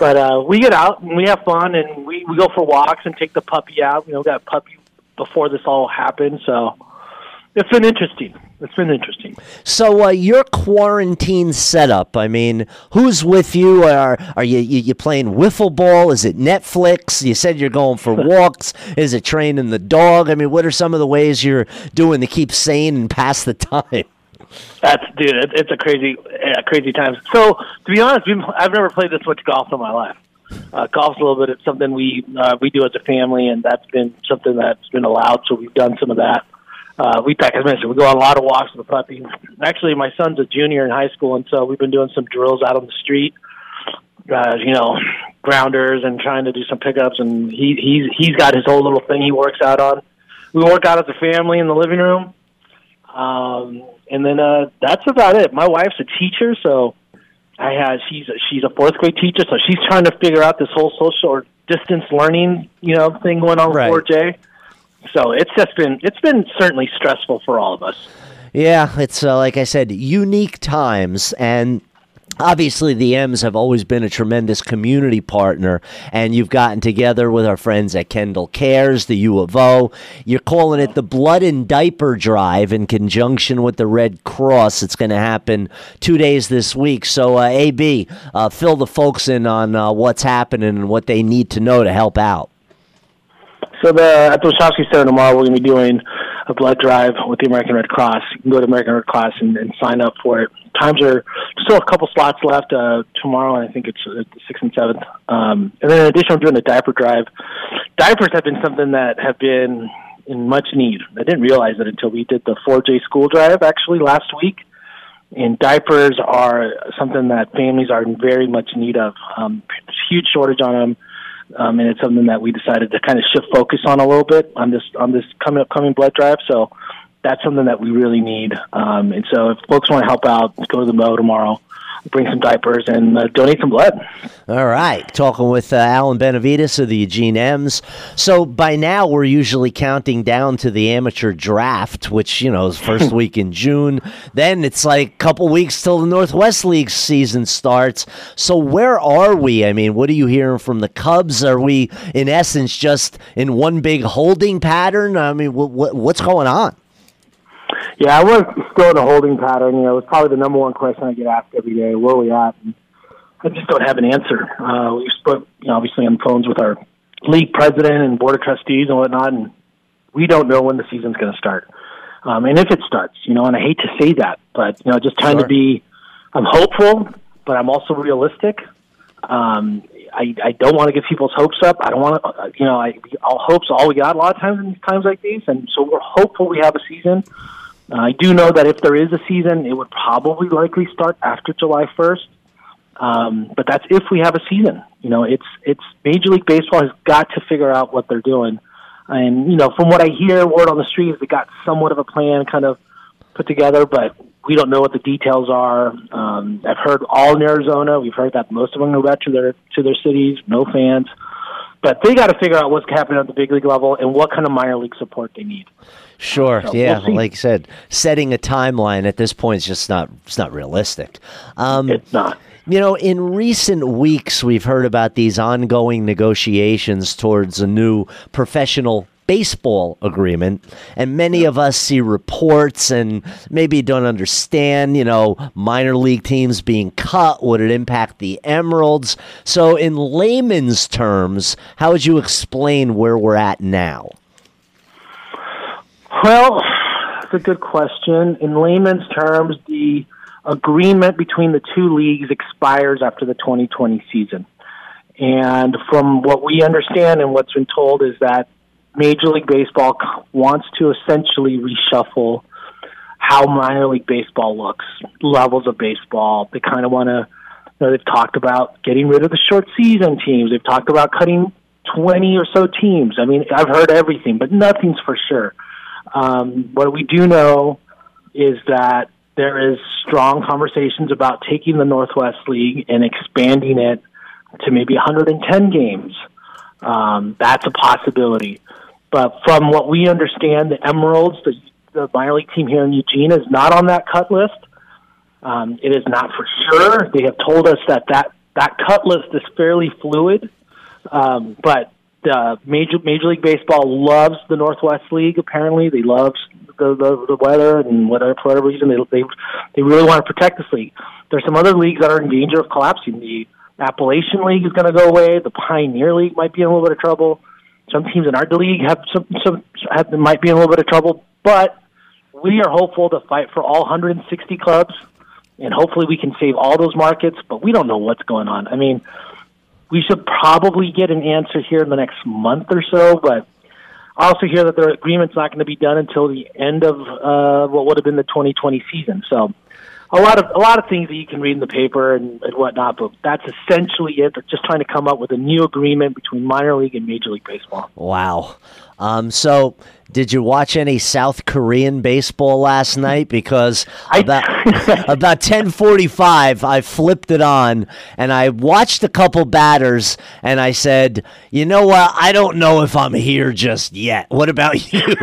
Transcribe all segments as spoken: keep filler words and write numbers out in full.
But uh, we get out and we have fun, and we, we go for walks and take the puppy out. You know, we got a puppy before this all happened, so it's been interesting. It's been interesting. So uh, your quarantine setup, I mean, who's with you? Are are you, you you playing wiffle ball? Is it Netflix? You said you're going for walks. Is it training the dog? I mean, what are some of the ways you're doing to keep sane and pass the time? That's dude. It, it's a crazy, uh, crazy time. So to be honest, we've, I've never played this much golf in my life. Uh, golf's a little bit. It's something we uh, we do as a family, and that's been something that's been allowed. So we've done some of that. Uh, we, like I mentioned, we go on a lot of walks with the puppy. Actually, my son's a junior in high school, and so we've been doing some drills out on the street. Uh, you know, grounders and trying to do some pickups. And he he's he's got his whole little thing he works out on. We work out as a family in the living room. Um, and then uh, that's about it. My wife's a teacher, so I have she's a, she's a fourth grade teacher, so she's trying to figure out this whole social or distance learning, you know, thing going on with Right. four J. So it's just been it's been certainly stressful for all of us. Yeah, it's uh, like I said, unique times, and obviously the M's have always been a tremendous community partner, and you've gotten together with our friends at Kendall Cares, the U of O. You're calling it the Blood and Diaper Drive in conjunction with the Red Cross. It's going to happen two days this week. So, uh, A B, uh, fill the folks in on uh, what's happening and what they need to know to help out. So the at the Wachowski Center tomorrow, we're going to be doing a blood drive with the American Red Cross. You can go to American Red Cross and, and sign up for it. Times are still a couple slots left uh, tomorrow, and I think it's uh, the sixth and seventh. Um, and then in addition, we're doing the diaper drive. Diapers have been something that have been in much need. I didn't realize it until we did the four J school drive actually last week. And diapers are something that families are in very much need of. Um, there's a huge shortage on them. Um, and it's something that we decided to kind of shift focus on a little bit on this on this coming upcoming blood drive. So that's something that we really need. Um, and so if folks want to help out, go to the Mo tomorrow, bring some diapers, and uh, donate some blood. All right. Talking with uh, Alan Benavides of the Eugene M's. So by now we're usually counting down to the amateur draft, which, you know, is first week in June. Then it's like a couple weeks till the Northwest League season starts. So where are we? I mean, what are you hearing from the Cubs? Are we, in essence, just in one big holding pattern? I mean, wh- wh- what's going on? Yeah, I was still in a holding pattern. You know, it's probably the number one question I get asked every day. Where are we at? And I just don't have an answer. Uh, we spoke, you know, obviously on phones with our league president and board of trustees and whatnot, and we don't know when the season's going to start. Um, and if it starts, you know, and I hate to say that, but, you know, just trying Sure. to be, I'm hopeful, but I'm also realistic. Um, I, I don't want to get people's hopes up. I don't want to, you know, I, all hope's all we got a lot of times in times like these. And so we're hopeful we have a season. Uh, I do know that if there is a season, it would probably likely start after July first. Um, but that's if we have a season. You know, it's it's Major League Baseball has got to figure out what they're doing. And, you know, from what I hear, word on the street is they got somewhat of a plan kind of put together, but we don't know what the details are. Um, I've heard all in Arizona. We've heard that most of them go back to their to their cities, no fans. But they got to figure out what's happening at the big league level and what kind of minor league support they need. Sure. So yeah. we'll Like I said, setting a timeline at this point is just not, it's not realistic. Um, It's not. You know, in recent weeks, we've heard about these ongoing negotiations towards a new professional baseball agreement, and many of us see reports and maybe don't understand, you know, minor league teams being cut. Would it impact the Emeralds? So in layman's terms, how would you explain where we're at now? Well, that's a good question. In layman's terms, the agreement between the two leagues expires after the twenty twenty season. And from what we understand and what's been told is that Major League Baseball wants to essentially reshuffle how minor league baseball looks, levels of baseball. They kind of want to, you know, they've talked about getting rid of the short season teams. They've talked about cutting twenty or so teams. I mean, I've heard everything, but nothing's for sure. Um, what we do know is that there is strong conversations about taking the Northwest League and expanding it to maybe one hundred ten games. Um, that's a possibility. But from what we understand, the Emeralds, the, the minor league team here in Eugene, is not on that cut list. Um, it is not for sure. They have told us that that that cut list is fairly fluid, um, but uh, Major Major League Baseball loves the Northwest League. Apparently, they love the, the the weather and whatever for whatever reason they they they really want to protect this league. There's some other leagues that are in danger of collapsing. The Appalachian League is going to go away. The Pioneer League might be in a little bit of trouble. Some teams in our league have some some have, might be in a little bit of trouble, but we are hopeful to fight for all one hundred sixty clubs, and hopefully we can save all those markets. But we don't know what's going on. I mean, we should probably get an answer here in the next month or so. But I also hear that the agreement's not going to be done until the end of uh, what would have been the twenty twenty season. So. A lot of a lot of things that you can read in the paper and, and whatnot, but that's essentially it. They're just trying to come up with a new agreement between minor league and Major League Baseball. Wow. Um, so, did you watch any South Korean baseball last night? Because about about ten forty-five, I flipped it on and I watched a couple batters, and I said, "You know what? I don't know if I'm here just yet." What about you?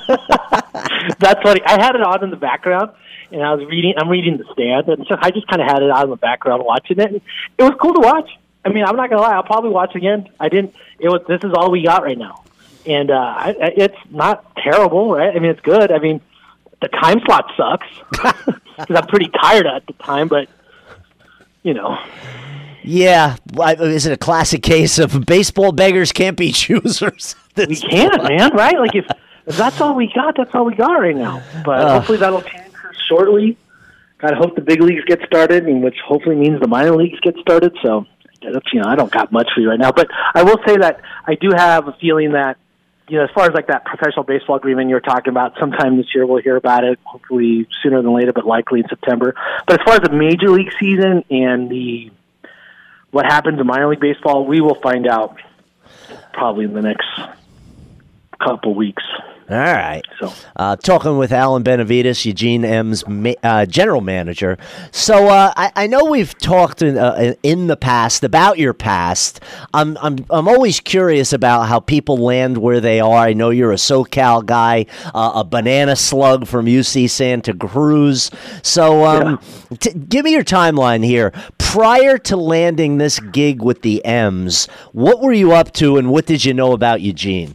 That's funny. I had it on in the background. And I was reading, I'm reading the stand, and so I just kind of had it out in the background watching it. And it was cool to watch. I mean, I'm not going to lie, I'll probably watch again. I didn't, it was, this is all we got right now. And uh, I, it's not terrible, right? I mean, it's good. I mean, the time slot sucks because I'm pretty tired at the time, but, you know. Yeah. Is it a classic case of baseball beggars can't be choosers? We can't, man, right? Like, if, if that's all we got, that's all we got right now. But uh, hopefully that'll change shortly. Gotta hope the big leagues get started, and which hopefully means the minor leagues get started. So, that's, you know, I don't got much for you right now, but I will say that I do have a feeling that, you know, as far as like that professional baseball agreement you're talking about, sometime this year we'll hear about it. Hopefully sooner than later, but likely in September. But as far as the major league season and the what happens in minor league baseball, we will find out probably in the next couple weeks. All right. So, uh, talking with Alan Benavides, Eugene M's ma- uh, general manager. So uh, I, I know we've talked in, uh, in the past about your past. I'm I'm I'm always curious about how people land where they are. I know you're a SoCal guy, uh, a banana slug from U C Santa Cruz. So um, yeah. t- give me your timeline here. Prior to landing this gig with the M's, what were you up to, and what did you know about Eugene?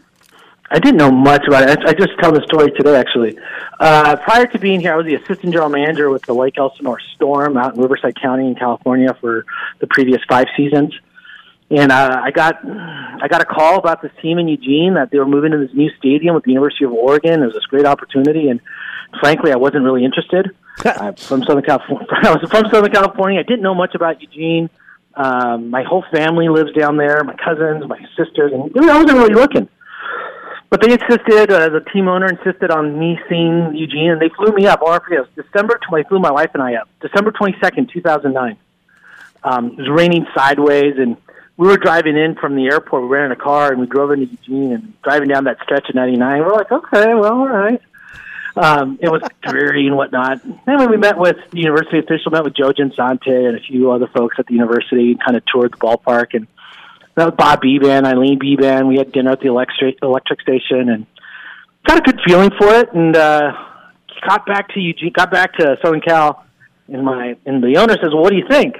I didn't know much about it. I, I just tell the story today, actually. Uh, prior to being here, I was the assistant general manager with the Lake Elsinore Storm out in Riverside County in California for the previous five seasons. And uh, I got I got a call about this team in Eugene that they were moving to this new stadium with the University of Oregon. It was this great opportunity, and frankly, I wasn't really interested. I'm from Southern California. I was from Southern California. I didn't know much about Eugene. Um, my whole family lives down there. My cousins, my sisters, and I wasn't really looking. But they insisted, uh, the team owner insisted on me seeing Eugene, and they flew me up. I'll never forget, it was December, they flew my wife and I up, December twenty-second, two thousand nine. Um, it was raining sideways, and we were driving in from the airport. We rented a car, and we drove into Eugene, and driving down that stretch of ninety-nine. We're like, okay, well, all right. Um, it was dreary and whatnot. Anyway, we met with the university official, met with Joe Ginsante and a few other folks at the university, kind of toured the ballpark, and that was Bob Beban, Eileen Beban. We had dinner at the electric electric station and got a good feeling for it. And uh, got back to Eugene, got back to Southern Cal, and my and the owner says, "Well, what do you think?"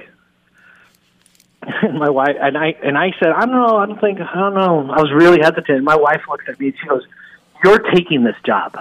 And my wife and I and I said, "I don't know. I don't think. I don't know." I was really hesitant. My wife looks at me and she goes, "You're taking this job."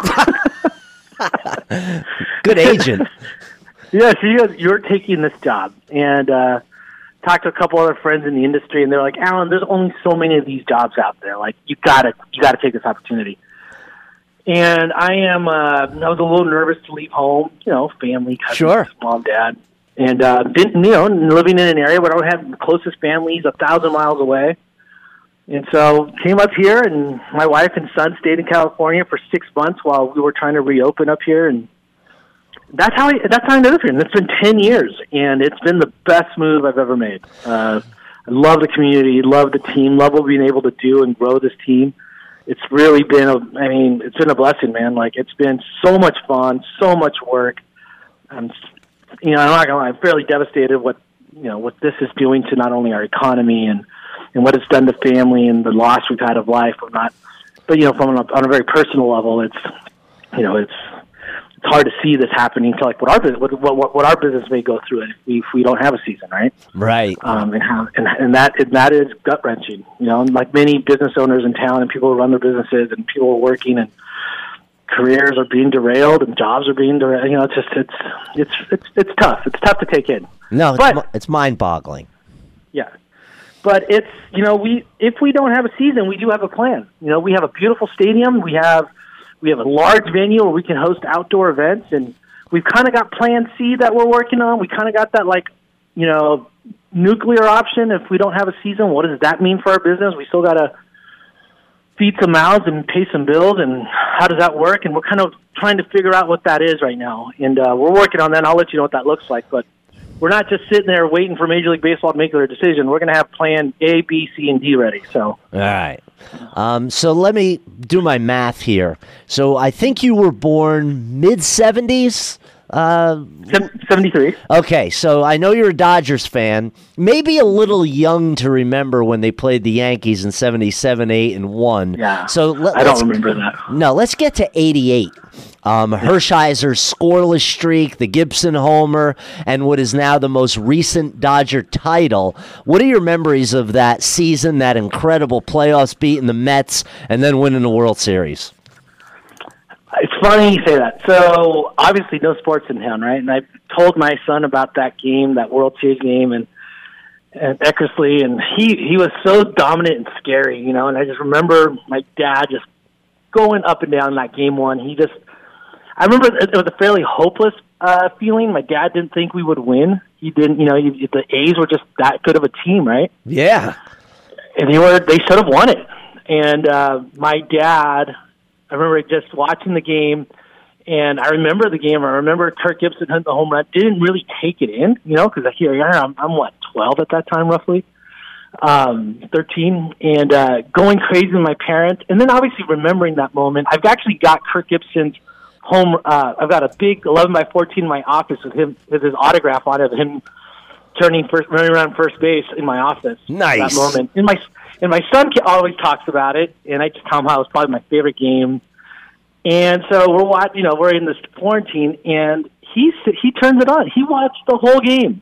Good agent. Yeah, she goes, "You're taking this job," and. uh Talked to a couple other friends in the industry, and they're like, "Alan, there's only so many of these jobs out there. Like, you gotta, you gotta take this opportunity." And I am, uh, I was a little nervous to leave home, you know, family, cousins, sure. mom, dad, and uh, been, you know, living in an area where I don't have the closest families a thousand miles away. And so came up here, and my wife and son stayed in California for six months while we were trying to reopen up here, and. That's how I, that's how I live here, and it's been ten years, and it's been the best move I've ever made. Uh, I love the community, love the team, love what we've been able to do and grow this team. It's really been a, I mean, it's been a blessing, man. Like, it's been so much fun, so much work. I'm, you know, I'm not gonna lie, I'm fairly devastated what, you know, what this is doing to not only our economy and, and what it's done to family and the loss we've had of life. Of not, but you know, from a, on a very personal level, it's, you know, it's. it's hard to see this happening to like what our business, what, what, what our business may go through if we, if we don't have a season, right? Right. Um, and how and, and that and that is gut wrenching. You know, like many business owners in town and people who run their businesses and people are working and careers are being derailed and jobs are being derailed. You know, it's just it's it's it's it's tough. It's tough to take in. No, it's, but, it's mind-boggling. Yeah. But it's, you know, we if we don't have a season, we do have a plan. You know, we have a beautiful stadium. We have we have a large venue where we can host outdoor events, and we've kind of got Plan C that we're working on. We kind of got that, like, you know, nuclear option. If we don't have a season, what does that mean for our business? We still got to feed some mouths and pay some bills, and how does that work? And we're kind of trying to figure out what that is right now, and uh, we're working on that, and I'll let you know what that looks like. But we're not just sitting there waiting for Major League Baseball to make their decision. We're going to have plan A, B, C, and D ready. So, all right. Um, so let me do my math here. So I think you were born mid seventies. Uh, seventy-three. Okay, so I know you're a Dodgers fan. Maybe a little young to remember when they played the Yankees in seventy-seven, eight, and one. Yeah, so let, I don't remember that. No, let's get to eighty-eight. Um, Hershiser's scoreless streak, the Gibson homer, and what is now the most recent Dodger title. What are your memories of that season, that incredible playoffs beating the Mets, and then winning the World Series? It's funny you say that. So, obviously, no sports in town, right? And I told my son about that game, that World Series game, and and Eckersley, and he, he was so dominant and scary, you know, and I just remember my dad just going up and down that game one. He just, I remember it was a fairly hopeless uh, feeling. My dad didn't think we would win. He didn't, you know, he, the A's were just that good of a team, right? Yeah. And they were, they should have won it. And uh, my dad, I remember just watching the game, and I remember the game. I remember Kirk Gibson hitting the home run. Didn't really take it in, you know, because here I'm, I'm, what, twelve at that time, roughly, um, thirteen, and uh, going crazy with my parents. And then obviously remembering that moment. I've actually got Kirk Gibson's home. Uh, I've got a big eleven by fourteen in my office with him, with his autograph on it, of him turning first, running around first base in my office. Nice. That moment. And my And my son always talks about it, and I just tell him how it was probably my favorite game. And so we're watching, you know, we're in this quarantine, and he he turns it on. He watched the whole game,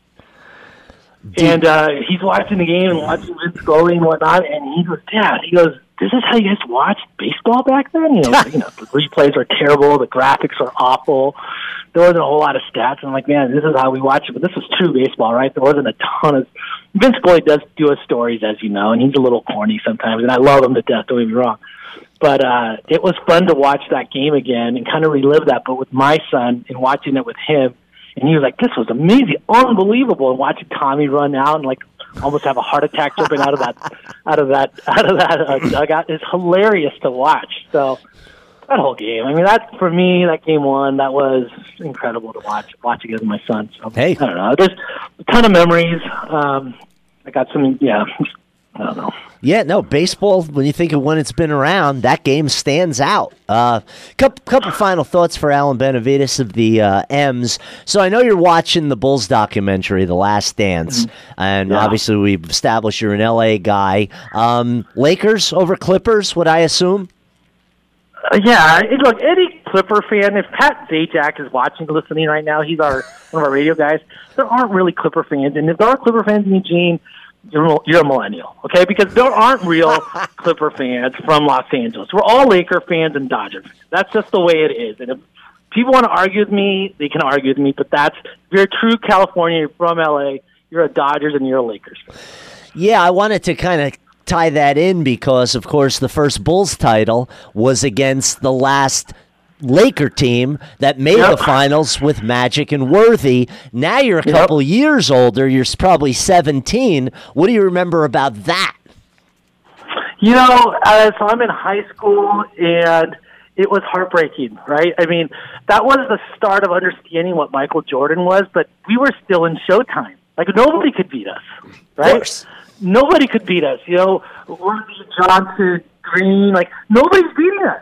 Dude. and uh, he's watching the game and watching Vince Scully and whatnot. And he goes, "Dad," he goes, "This is how you guys watched baseball back then." You know, you know, the replays are terrible, the graphics are awful. There wasn't a whole lot of stats. And I'm like, man, this is how we watch it. But this was true baseball, right? There wasn't a ton of. Vince Scully does do his stories, as you know, and he's a little corny sometimes, and I love him to death, don't get me wrong. But uh, it was fun to watch that game again and kind of relive that, but with my son and watching it with him. And he was like, this was amazing, unbelievable. And watching Tommy run out and like almost have a heart attack jumping out of that, out of that, out of that uh, dugout is hilarious to watch. So that whole game, I mean, that for me, that game one, that was incredible to watch, watching it with my son. So hey. I don't know. There's a ton of memories. Um, I got some, yeah, I don't know. Yeah, no, baseball, when you think of when it's been around, that game stands out. Uh, couple, couple final thoughts for Alan Benavides of the uh, M's. So I know you're watching the Bulls documentary, The Last Dance, mm-hmm. and yeah. obviously we've established you're an L A guy. Um, Lakers over Clippers, would I assume? Uh, yeah, it, look, any Clipper fan, if Pat Zajac is watching, listening right now, he's our one of our radio guys, there aren't really Clipper fans. And if there are Clipper fans in Eugene, you're, you're a millennial, okay? Because there aren't real Clipper fans from Los Angeles. We're all Laker fans and Dodger fans. That's just the way it is. And if people want to argue with me, they can argue with me, but that's, if you're a true California, you're from L A, you're a Dodgers and you're a Lakers fan. Yeah, I wanted to kind of tie that in because, of course, the first Bulls title was against the last Laker team that made yep. the finals with Magic and Worthy. Now you're a couple yep. years older. You're probably seventeen. What do you remember about that? You know, uh, so I'm in high school, and it was heartbreaking, right? I mean, that was the start of understanding what Michael Jordan was, but we were still in Showtime. Like, nobody could beat us, right? Of course. Nobody could beat us. You know, Worthy, Johnson, Green, like, nobody's beating us.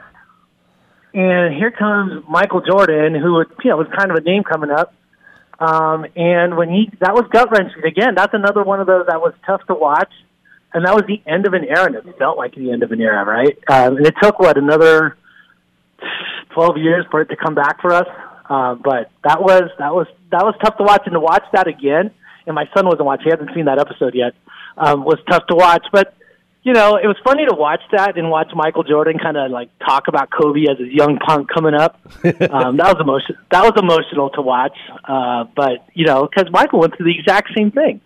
And here comes Michael Jordan, who was, you know, was kind of a name coming up. Um, and when he, that was gut-wrenching. Again, that's another one of those that was tough to watch. And that was the end of an era, and it felt like the end of an era, right? Um, and it took, what, another twelve years for it to come back for us. Uh, but that was that was that was tough to watch, and to watch that again. And my son wasn't watching; he hasn't seen that episode yet. Um, was tough to watch, but you know, it was funny to watch that and watch Michael Jordan kind of like talk about Kobe as his young punk coming up. Um, that was emotion. That was emotional to watch. Uh, but you know, because Michael went through the exact same thing.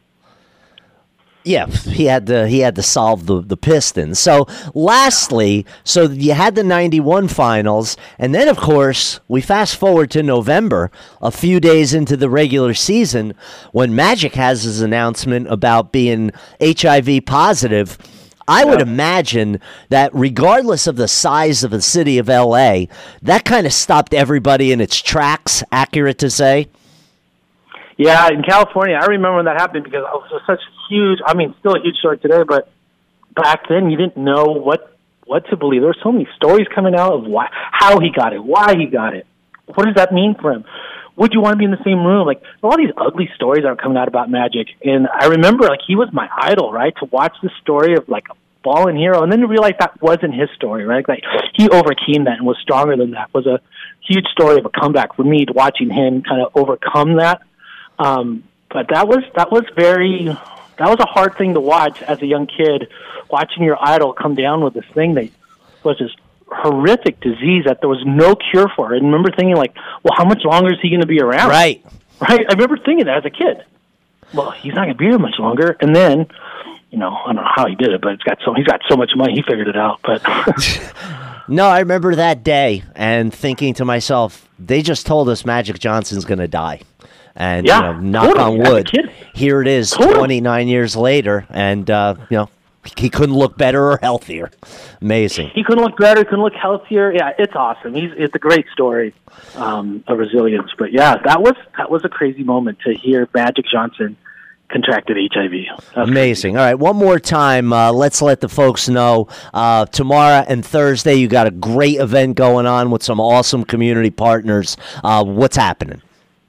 Yeah, he had to he had to solve the, the Pistons. So lastly, so you had the ninety-one finals, and then of course we fast forward to November, a few days into the regular season, when Magic has his announcement about being H I V positive. I would imagine that regardless of the size of the city of L A, that kind of stopped everybody in its tracks, accurate to say? Yeah, in California, I remember when that happened because it was such a huge, I mean, still a huge story today, but back then you didn't know what what to believe. There were so many stories coming out of why, how he got it, why he got it. What does that mean for him? Would you want to be in the same room? Like, all these ugly stories are coming out about Magic. And I remember, like, he was my idol, right, to watch the story of, like, a fallen hero, and then to realize that wasn't his story, right? Like, he overcame that and was stronger than that. It was a huge story of a comeback for me, watching him kind of overcome that. Um, but that was that was very that was a hard thing to watch as a young kid, watching your idol come down with this thing that was this horrific disease that there was no cure for. And I remember thinking, like, well, how much longer is he going to be around? Right, right. I remember thinking that as a kid. Well, he's not going to be here much longer. And then, you know, I don't know how he did it, but it's got so he's got so much money, he figured it out. But no, I remember that day and thinking to myself, they just told us Magic Johnson's going to die. And, yeah, you know, knock totally. on wood, here it is totally. twenty-nine years later, and, uh, you know, he couldn't look better or healthier. Amazing. He couldn't look better, couldn't look healthier. Yeah, it's awesome. He's It's a great story um, of resilience. But, yeah, that was that was a crazy moment to hear Magic Johnson contracted H I V. That's Amazing. crazy. All right, one more time, uh, let's let the folks know. Uh, tomorrow and Thursday, you got a great event going on with some awesome community partners. Uh, what's happening?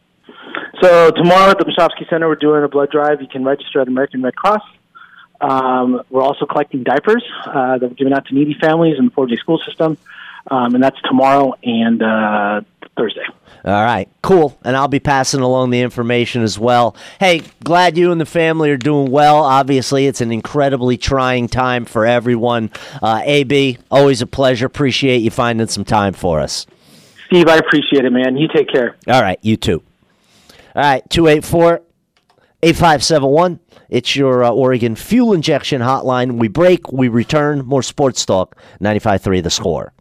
So tomorrow at the Moshovsky Center, we're doing a blood drive. You can register at American Red Cross. Um, we're also collecting diapers uh, that we're giving out to needy families in the four J school system, um, and that's tomorrow and uh, Thursday. All right, cool. And I'll be passing along the information as well. Hey, glad you and the family are doing well. Obviously, it's an incredibly trying time for everyone. Uh, A B, always a pleasure. Appreciate you finding some time for us. Steve, I appreciate it, man. You take care. All right, you too. All right, two eight four, eight five seven one. It's your uh, Oregon fuel injection hotline. We break, we return. More sports talk, ninety-five point three The Score.